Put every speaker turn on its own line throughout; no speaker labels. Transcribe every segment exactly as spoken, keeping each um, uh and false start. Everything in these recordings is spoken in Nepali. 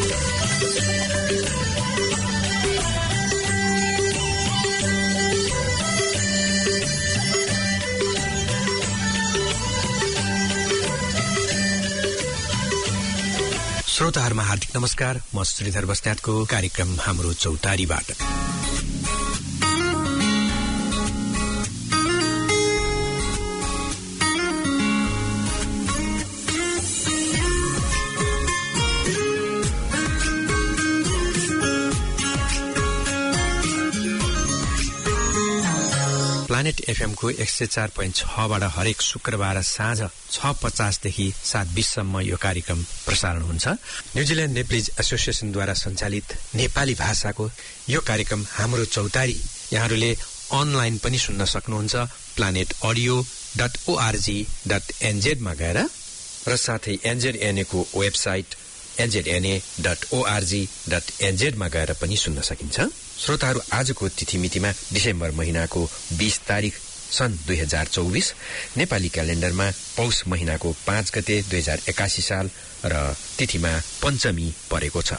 श्रोताहरुमा हार्दिक नमस्कार। म श्रीधर बस्नेतको कार्यक्रम हाम्रो चौतारीबाट प्लानेट एफएम को एक सय चार पोइन्ट छ बाट हरेक शुक्रबार साँझ छ पचास देखि सात बीस सम्म यो कार्यक्रम प्रसारण हुन्छ। न्युजिल्यान्ड नेप्लिज एसोसिएसनद्वारा सञ्चालित नेपाली भाषाको यो कार्यक्रम हाम्रो चौतारी यहाँहरूले अनलाइन पनि सुन्न सक्नुहुन्छ planet audio dot ORG dot NZ मा गएर र साथै एनजेडएनए को website NZNA dot ORG dot NZ मा गएर पनि सुन्न सकिन्छ। श्रोताहरू, आजको तिथिमितिमा डिसेम्बर महिनाको बीस तारिक सन् दुई हजार चौबीस, नेपाली क्यालेण्डरमा पौष महिनाको पाँच गते दुई हजार एकासी साल र तिथिमा पञ्चमी परेको छ।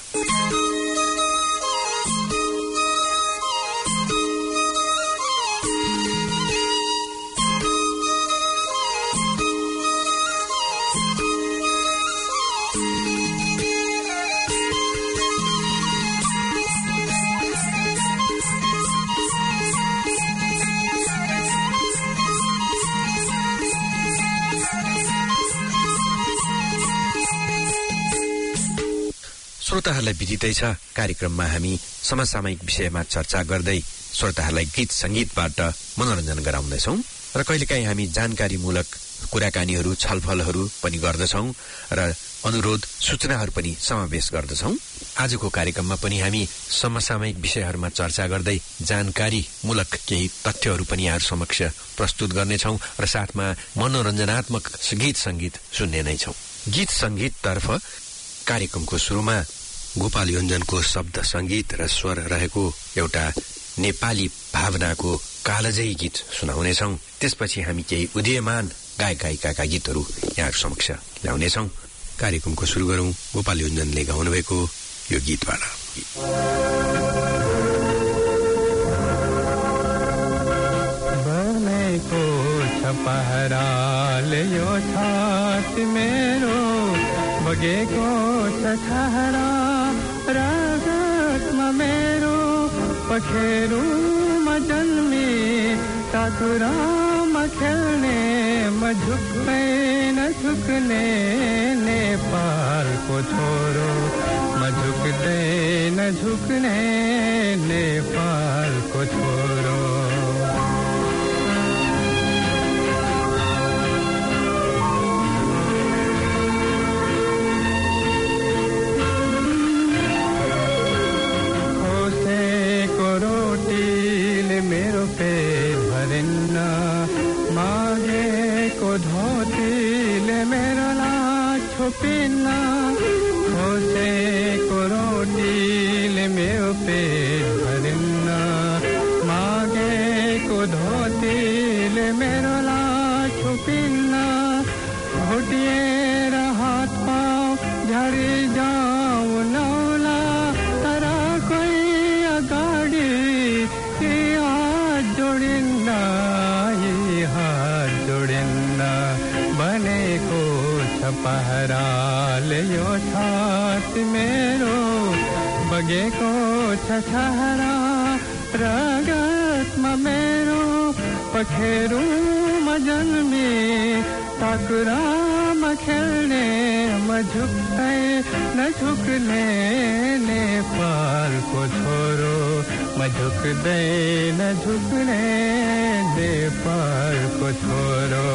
श्रोताहरूलाई विदितै छ, कार्यक्रममा हामी समसामयिक विषयमा चर्चा गर्दै श्रोताहरूलाई गीत संगीतबाट मनोरञ्जन गराउँदैछौं र कहिलेकाहीँ हामी जानकारीमूलक कुराकानीहरू छलफलहरू पनि गर्दछौं र अनुरोध सूचनाहरू पनि समावेश गर्दछौं। आजको कार्यक्रममा पनि हामी समसामयिक विषयहरूमा चर्चा गर्दै जानकारीमूलक केही तथ्यहरू पनि यहाँहरु समक्ष प्रस्तुत गर्नेछौं र साथमा मनोरञ्जनात्मक गीत संगीत सुन्ने नै छौं। गीत संगीत तर्फ कार्यक्रमको सुरुमा गोपाल योन्जनको शब्द संगीत र स्वर रहेको एउटा नेपाली भावनाको कालजयी गीत सुनाउनेछौं। त्यसपछि हामी केही उदीयमान गायक गायिकाका गीतहरू यहाँहरु समक्ष ल्याउनेछौं। कार्यक्रमको सुरु गरौं गोपाल योन्जनले गाउनुभएको यो गीतबाट।
बनेको छ पहराले यो छाती मेरो, बगेको छ छहरा रगतमा मेरो, पखेरुमा जन्मे साथुरामा खेल्ने, म झुक्दैन झुक्ने नेपालको छोरो, म झुक्दैन झुक्ने नेपालको छोरो। मेरो पेट भरिन्न, मागेको धोतीले मेरो लाज छोपिन्न, खोसेको रोटीले मेरो पेट भरिन्न, मागेको धोतीले मेरो लाज छोपिन्न, घोटिएर हात पाउ झरी जाऊ नौला, तर कोही अगाडि जोडिन्न, यी हात जोडिन्न, बनेको छ पहराले यो छाती मेरो, बगेको छ छहरा रगतमा मेरो, पखेरुमा जन्मे साकुरामा खेल्ने, म झुक्दैन झुक्ने नेपालको छोरो, म झुक्दैन झुक्ने नेपालको छोरो।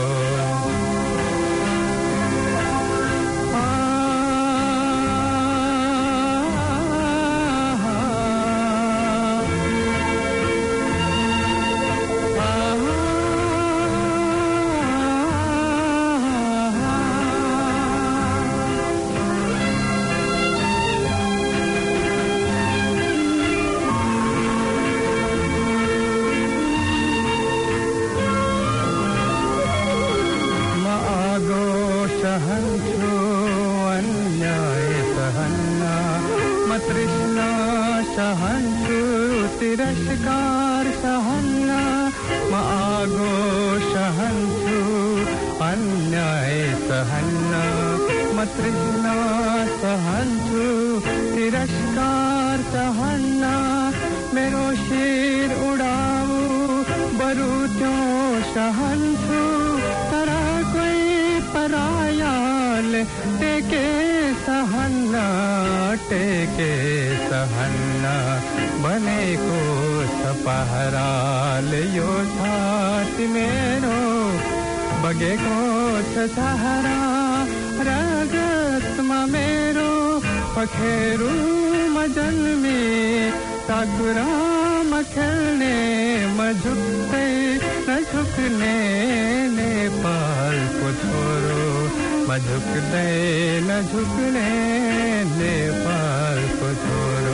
सहन्छु अन्याय सहन्न, तृष्णा सहन्छु तिरस्कार सहन्न म आगो सहन्छु अन्याय सहन्न म तृष्णा सहन्छु तिरस्कार सहन्न मेरो शिर उडाऊ बरु त्यो सहन्छु तर कोही परायाले टेके सहन्न टेके सहन्न बनेको छ पहराले यो छाती मेरो बगेको छ सहारा रगतमा मेरो पखेरुमा जन्मे साकुरामा खेल्ने म झुक्दै नझुक्ने नेपालको छोरो म झुक्दै नझुक्ने नेपालको छोरो।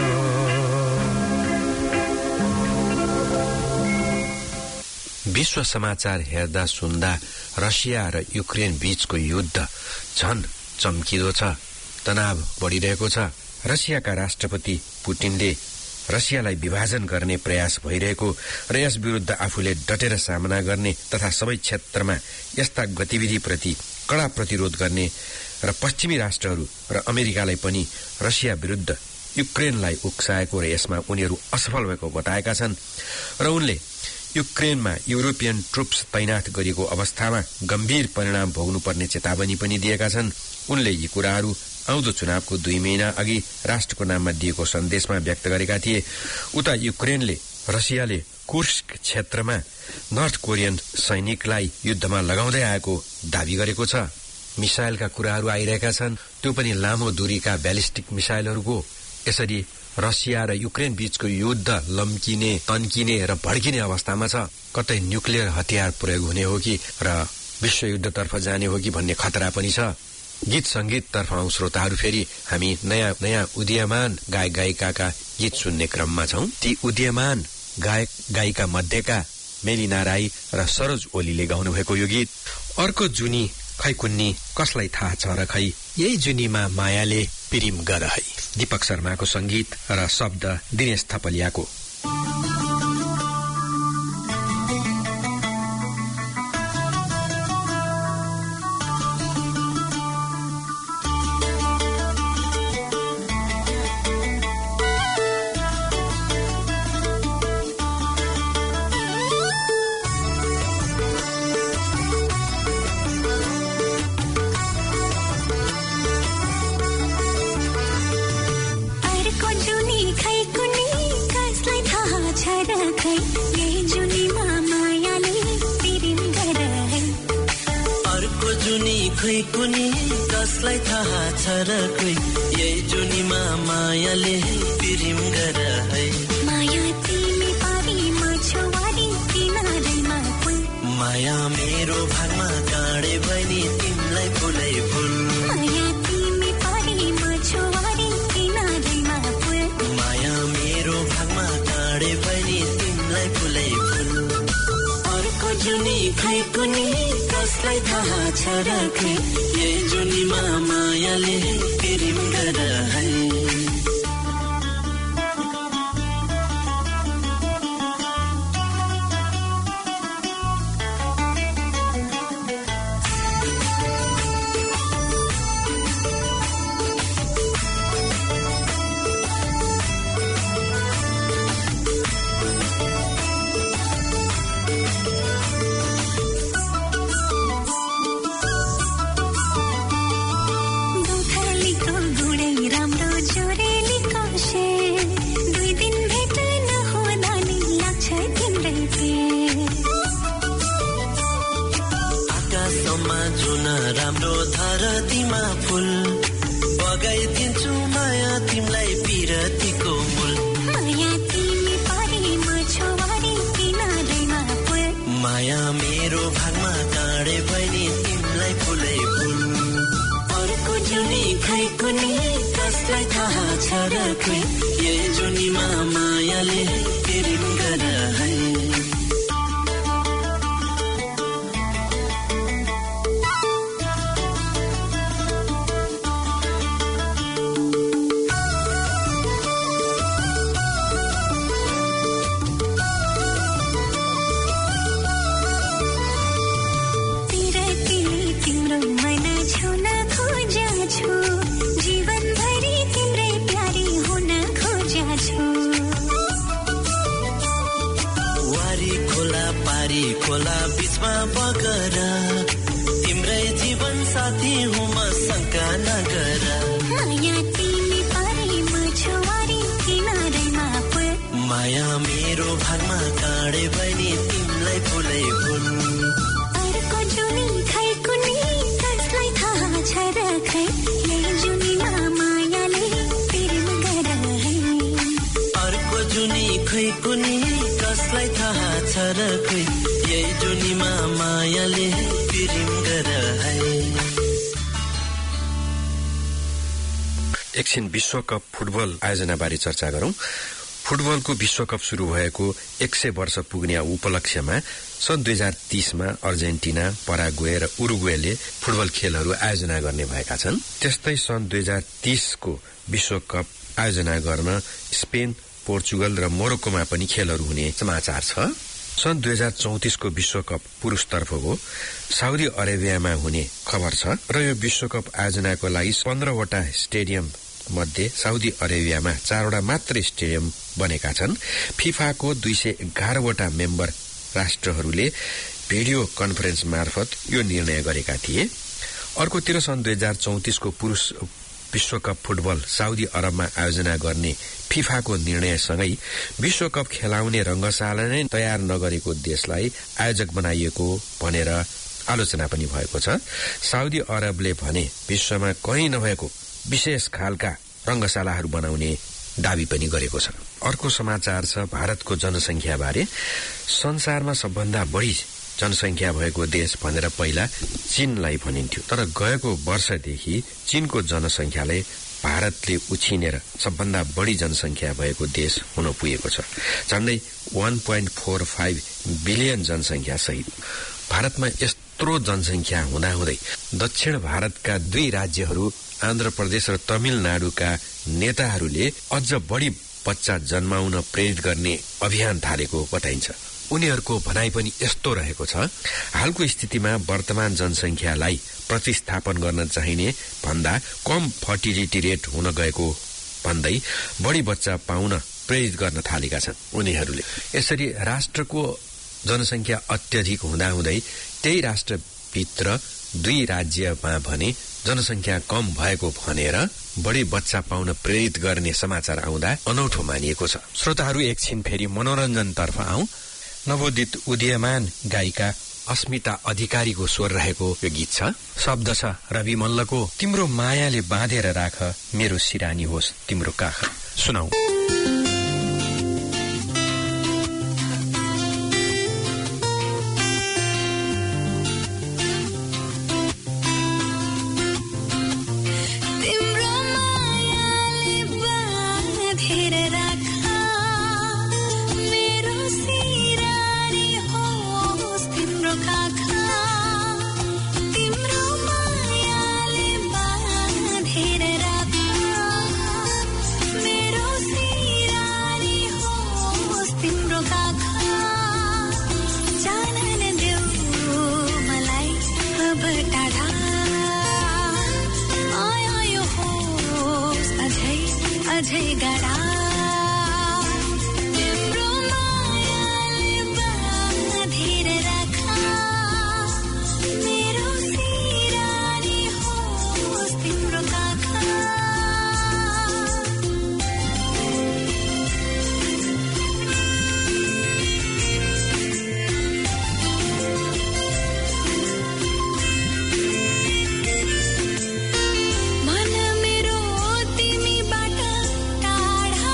विश्व समाचार हेर्दा सुन्दा रसिया र युक्रेन बीचको युद्ध झन चम्किलो छ, तनाव बढिरहेको छ। रसियाका राष्ट्रपति पुटिनले रसियालाई विभाजन गर्ने प्रयास भइरहेको र यस विरुद्ध आफूले डटेर सामना गर्ने तथा सबै क्षेत्रमा यस्ता गतिविधिप्रति कड़ा प्रतिरोध गर्ने र पश्चिमी राष्ट्रहरू र अमेरिकालाई पनि रसिया विरुद्ध युक्रेनलाई उक्साएको र यसमा उनीहरू असफल भएको बताएका छन् र उनले युक्रेनमा युरोपियन ट्रुप्स तैनाथ गरिएको अवस्थामा गम्भीर परिणाम भोग्नुपर्ने चेतावनी पनि दिएका छन्। उनले यी कुराहरू आउँदो चुनावको दुई महिना अघि राष्ट्रको नाममा दिएको सन्देशमा व्यक्त गरेका थिए। उता युक्रेनले रसियाले कुर्स्क क्षेत्रमा नर्थ कोरियन सैनिकलाई युद्धमा लगाउँदै आएको दावी गरेको छ। मिसाइलका कुराहरू आइरहेका छन्, त्यो पनि लामो दूरीका ब्यालिस्टिक मिसाइलहरूको। यसरी रसिया र युक्रेन बीचको युद्ध लम्किने, तन्किने र भड्किने अवस्थामा छ। कतै न्युक्लियर हतियार प्रयोग हुने हो कि र विश्वयुद्धतर्फ जाने हो कि भन्ने खतरा पनि छ। गीत संगीततर्फ आउँ श्रोताहरू, फेरि हामी नयाँ नयाँ उदीयमान गायक गायिकाका गीत सुन्ने क्रममा छौं। ती उदीयमान गायक गायिका मध्येका मेलिना राई र सरोज ओलीले गाउनुभएको यो गीत अर्को जुनी खै कुन्नी कसलाई थाहा छ र खै यही जुनीमा मायाले पिरिम गर है। दीपक शर्माको संगीत र शब्द दिनेश थपलियाको।
कसलाई थाहा छ र कोही यही जुनीमा मायाले पिरिम गर है। माया तिमी पारीमा छवारी किनारैमा फुल, माया मेरो भागमा काँडे बनी तिमीलाई फुलै फुल। माया तिमी पारीमा छवारी किनारैमा फुल, माया मेरो भागमा काँडे बनी तिमीलाई फुलै फुल। अर्को जुनी खै कुनी कसलाई थाहा छ र खै यही जुनीमा मायाले पिरिम गर है। राम्रो धरतीमा फुल बगाइदिन्छु माया तिमीलाई पिरतीको मूल। माया तिमी पारीमा छवारी किनारैमा फुल, माया मेरो भागमा काँडे बनी तिमीलाई फुलै फुल। अर्को जुनी खै कुनी कसलाई थाहा छ र खै यही जुनीमा मायाले पिरिम गर है। भागमा काँडे बनी तिमलाई फुलै फुल
अर्को जुनी खै कुनी कसलाई थाहा छ र खै यही जुनीमा मायाले प्रेम गर है
अर्को जुनी खै कुनी कसलाई थाहा छ र खै यही जुनीमा मायाले प्रेम गर है।
एकछिन विश्वकप फुटबल आयोजनाबारे चर्चा गरौं। फुटबलको विश्वकप शुरू भएको एक सय वर्ष पुग्ने उपलक्ष्यमा सन् दुई हजार तीसमा अर्जेन्टिना, पराग्वे र उरुग्वेले फुटबल खेलहरू आयोजना गर्ने भएका छन्। त्यस्तै सन् दुई हजार तीसको विश्वकप आयोजना गर्न स्पेन, पोर्चुगल र मोरोक्कोमा पनि खेलहरू हुने समाचार छ। सन् दुई हजार चौतिसको विश्वकप पुरुषतर्फको साउदी अरेबियामा हुने खबर छ र यो विश्वकप आयोजनाको लागि पन्ध्रवटा स्टेडियम मध्ये साउदी अरेबियामा चारवटा मात्रै स्टेडियम बनेका छन्। फिफाको दुई सय एघारवटा मेम्बर राष्ट्रहरूले भिडियो कन्फरेन्स मार्फत यो निर्णय गरेका थिए। अर्कोतिर सन् दुई हजार चौतिसको पुरुष विश्वकप फुटबल साउदी अरबमा आयोजना गर्ने फिफाको निर्णयसँगै विश्वकप खेलाउने रंगशाला नै तयार नगरेको देशलाई आयोजक बनाइएको भनेर आलोचना पनि भएको छ। साउदी अरबले भने विश्वमा कहीँ नभएको विशेष खालका रंगशालाहरू बनाउने दावी पनि गरेको छ। अर्को समाचार छ भारतको जनसंख्या बारे। संसारमा सबभन्दा बढी जनसंख्या भएको देश भनेर पहिला चीनलाई भनिन्थ्यो, तर गएको वर्षदेखि चीनको जनसंख्याले भारतले उछिनेर सबभन्दा बढी जनसंख्या भएको देश हुन पुगेको छ। झन्डै एक पोइन्ट चार पाँच बिलियन जनसंख्या सहित भारतमा यत्रो जनसंख्या हुँदाहुँदै दक्षिण भारतका दुई राज्यहरू आन्ध्र प्रदेश र तमिलनाडुका नेताहरूले अझ बढी बच्चा जन्माउन प्रेरित गर्ने अभियान थालेको बताइन्छ। उनीहरूको भनाइ पनि यस्तो रहेको छ, हालको स्थितिमा वर्तमान जनसंख्यालाई प्रतिस्थापन गर्न चाहिने भन्दा कम फर्टिलिटी रेट हुन गएको भन्दै बढी बच्चा पाउन प्रेरित गर्न थालेका छन् उनीहरूले। यसरी राष्ट्रको जनसंख्या अत्यधिक हुँदाहुँदै त्यही राष्ट्रभित्र दुई राज्यमा भने जनसंख्या कम भएको भनेर बढी बच्चा पाउन प्रेरित गर्ने समाचार आउँदा अनौठो मानिएको छ। श्रोताहरू एकछिन फेरि मनोरञ्जनतर्फ आउँ। नवोदित उदीयमान गायिका अस्मिता अधिकारीको स्वर रहेको यो गीत छ। शब्द छ रवि मल्लको तिम्रो मायाले बाँधेर राख मेरो सिरानी होस् तिम्रो काख। सुनाऊ।
मन मेरो तिमीबाट टाढा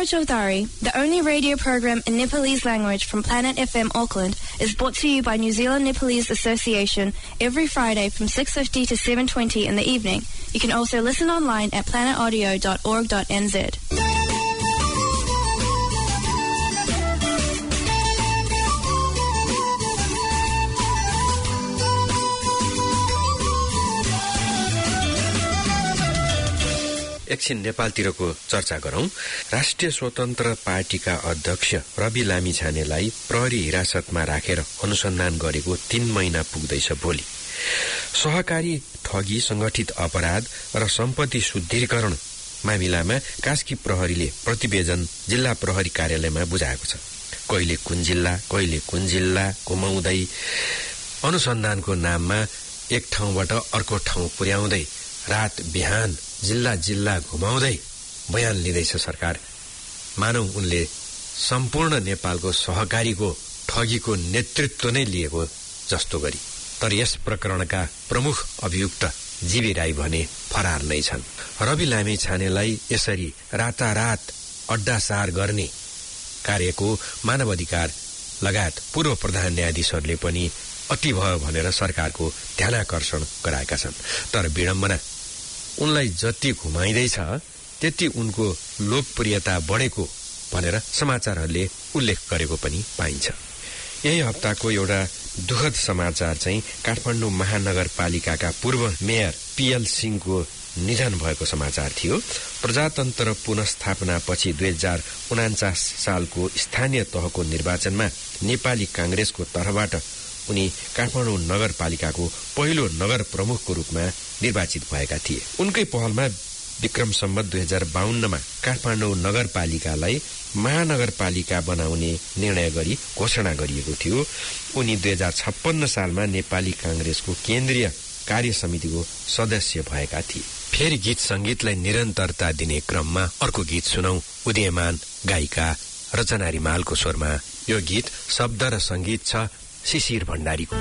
Moro Chaudhary, the only radio program in Nepalese language from Planet F M Auckland, is brought to you by New Zealand Nepalese Association every Friday from six fifty to seven twenty in the evening. You can also listen online at planet audio dot org dot n z.
एकछिन नेपालतिरको चर्चा गरौं। राष्ट्रिय स्वतन्त्र पार्टीका अध्यक्ष रवि लामिछानेलाई प्रहरी हिरासतमा राखेर अनुसन्धान गरेको तीन महिना पुग्दैछ भोलि। सहकारी ठगी, संगठित अपराध र सम्पत्ति शुद्धिकरण मामिलामा कास्की प्रहरीले प्रतिवेदन जिल्ला प्रहरी कार्यालयमा बुझाएको छ। कहिले कुन जिल्ला कहिले कुन जिल्ला घुमाउँदै अनुसन्धानको नाममा एक ठाउँबाट अर्को ठाउँ पुर्याउँदै रात बिहान जिल्ला जिल्ला घुमाउँदै बयान लिँदैछ सरकार। मानौ उनले सम्पूर्ण नेपालको सहकारीको ठगीको नेतृत्व नै लिएको जस्तो गरी। तर यस प्रकरणका प्रमुख अभियुक्त जीवी राई भने फरार नै छन्। रवि लामिछानेलाई यसरी रातारात अड्डासार गर्ने कार्यको मानव अधिकार लगायत पूर्व प्रधान न्यायाधीशहरूले पनि अति भयो भनेर सरकारको ध्यानाकर्षण गराएका छन्। तर विडम्बना, उनलाई जति घुमाइँदैछ त्यति उनको लोकप्रियता बढेको भनेर समाचारहरूले उल्लेख गरेको पनि पाइन्छ। यही हप्ताको एउटा दुखद समाचार चाहिँ काठमाडौँ महानगरपालिकाका पूर्व मेयर पीएल सिंहको निधन भएको समाचार थियो। प्रजातन्त्र पुनर्स्थापना पछि दुई हजार उनाचास सालको स्थानीय तहको निर्वाचनमा नेपाली कांग्रेसको तर्फबाट उनी काठमाडौँ नगरपालिकाको पहिलो नगर प्रमुखको रूपमा निर्वाचित भएका थिए। उनकै पहलमा विक्रम सम्वत दुई हजार बाहन्नमा काठमाडौँ नगरपालिकालाई महानगरपालिका बनाउने निर्णय गरी घोषणा गरिएको थियो। उनी दुई हजार छप्पन्न सालमा नेपाली कांग्रेसको केन्द्रीय कार्य समितिको सदस्य भएका थिए। फेरि गीत संगीतलाई निरन्तरता दिने क्रममा अर्को गीत सुनौ। उदयमान गायिका रचना रिमालको स्वरमा यो गीत, शब्द र संगीत छ शिशिर भण्डारीको।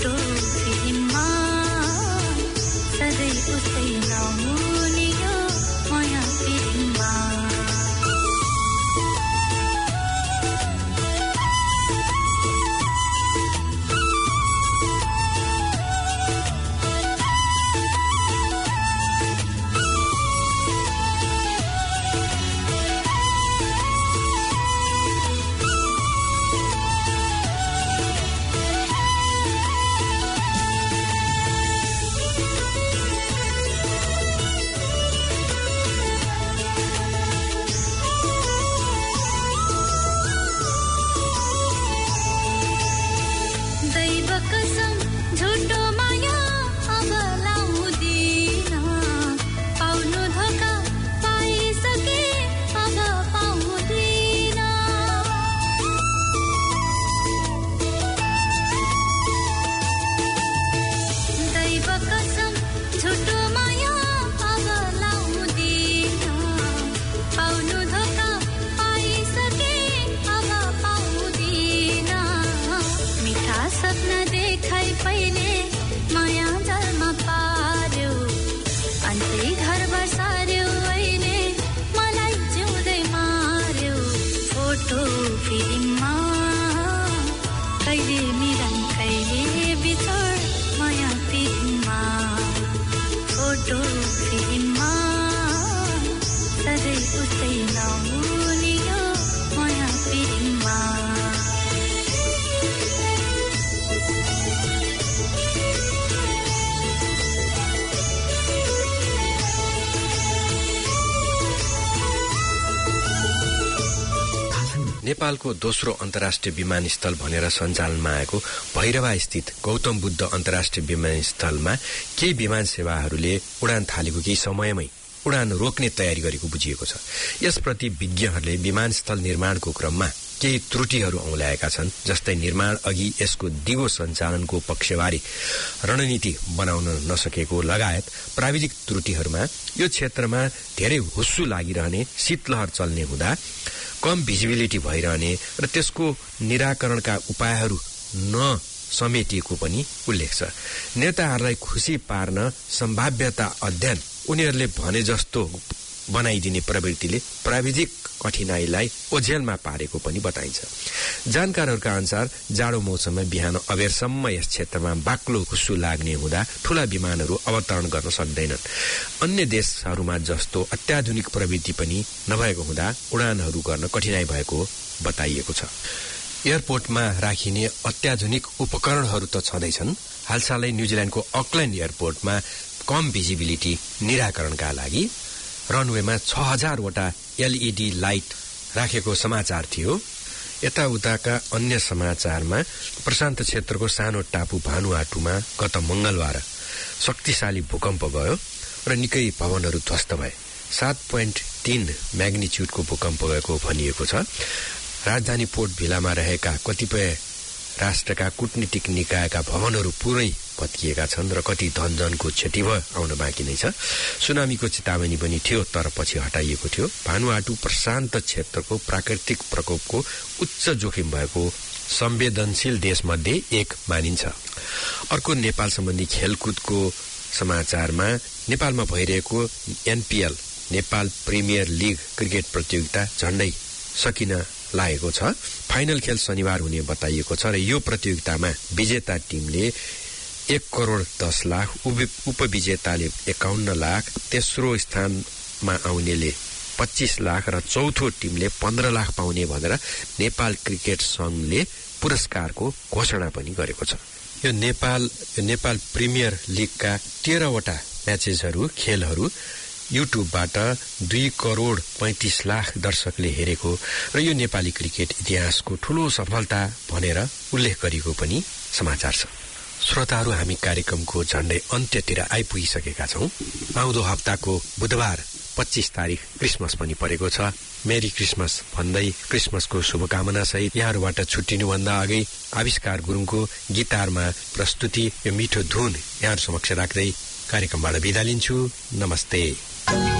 फोटो फिल्ममा सधैँ उस्तै नहुने यो माया फिल्ममा
नेपालको दोस्रो अन्तर्राष्ट्रिय विमानस्थल भनेर सञ्चालनमा आएको भैरवा स्थित गौतम बुद्ध अन्तर्राष्ट्रिय विमानस्थलमा केही विमान सेवाहरूले उडान थालेको केही समयमै उडान रोक्ने तयारी गरेको बुझिएको छ। यसप्रति विज्ञहरूले विमानस्थल निर्माणको क्रममा केही त्रुटिहरू औँल्याएका छन्, जस्तै निर्माण अघि यसको दिगो सञ्चालनको पक्षबारे रणनीति बनाउन नसकेको लगायत प्राविधिक त्रुटिहरूमा यो क्षेत्रमा धेरै हुस्सु लागिरहने, शीतलहर चल्ने हुँदा कम भिजिबिलिटी भइरहने र त्यसको निराकरणका उपायहरू नसमेटिएको पनि उल्लेख छ। नेताहरूलाई खुसी पार्न सम्भाव्यता अध्ययन उनीहरूले भने जस्तो बनाइदिने प्रवृत्तिले प्राविधिक कठिनाईलाई ओझेलमा पारेको पनि बताइन्छ। जानकारहरूका अनुसार जाडो मौसममा बिहान अबेरसम्म यस क्षेत्रमा बाक्लो हुस्सु लाग्ने हुँदा ठूला विमानहरू अवतरण गर्न सक्दैनन्। अन्य देशहरूमा जस्तो अत्याधुनिक प्रविधि पनि नभएको हुँदा उडानहरू गर्न कठिनाई भएको बताइएको छ। एयरपोर्टमा राखिने अत्याधुनिक उपकरणहरू त छँदैछन्। हालसालै न्यूजील्याण्डको अकल्याण्ड एयरपोर्टमा कम भिजिबिलिटी निराकरणका लागि रनवेमा छ हजारवटा एलईडी लाइट राखेको समाचार थियो। यताउताका अन्य समाचारमा प्रशान्त क्षेत्रको सानो टापु भानुआटुमा गत मंगलबार शक्तिशाली भूकम्प गयो र निकै भवनहरू ध्वस्त भए। सात पोइन्ट तीन म्याग्निच्युडको भूकम्प गएको भनिएको छ। राजधानी पोर्ट भिलामा रहेका कतिपय राष्ट्रका कूटनीतिक निकायका भवनहरू पुरै भत्किएका छन् र कति धनजनको क्षति भयो आउन बाँकी नै छ। सुनामीको चेतावनी पनि थियो तर पछि हटाइएको थियो। भानुआटु प्रशान्त क्षेत्रको प्राकृतिक प्रकोपको उच्च जोखिम भएको संवेदनशील देशमध्ये एक मानिन्छ। अर्को नेपाल सम्बन्धी खेलकुदको समाचारमा नेपालमा भइरहेको NPL Nepal premier league cricket प्रतियोगिता झण्डै सकिन लागेको छ। फाइनल खेल शनिबार हुने बताइएको छ र यो प्रतियोगितामा विजेता टिमले एक करोड़ दस लाख, उपविजेताले एकाउन्न लाख, तेस्रो स्थानमा आउनेले पच्चीस लाख र चौथो टिमले पन्ध्र लाख पाउने भनेर नेपाल क्रिकेट संघले पुरस्कारको घोषणा पनि गरेको छ। यो नेपाल नेपाल प्रिमियर लिगका तेह्रवटा म्याचेसहरू खेलहरू युट्युबबाट दुई करोड़ पैंतीस लाख दर्शकले हेरेको र यो नेपाली क्रिकेट इतिहासको ठूलो सफलता भनेर उल्लेख गरिएको पनि समाचार छ। श्रोताहरू, हामी कार्यक्रमको झण्डै अन्त्यतिर आइपुगिसकेका छौं। आउँदो हप्ताको बुधबार पच्चीस तारिक क्रिसमस पनि परेको छ। मेरी क्रिसमस भन्दै क्रिसमसको शुभकामना सहित यहाँहरूबाट छुट्टिनुभन्दा अघि आविष्कार गुरुङको गिटारमा प्रस्तुति यो मिठो धुन यहाँहरू समक्ष राख्दै कार्यक्रमबाट बिदा लिन्छु। नमस्ते।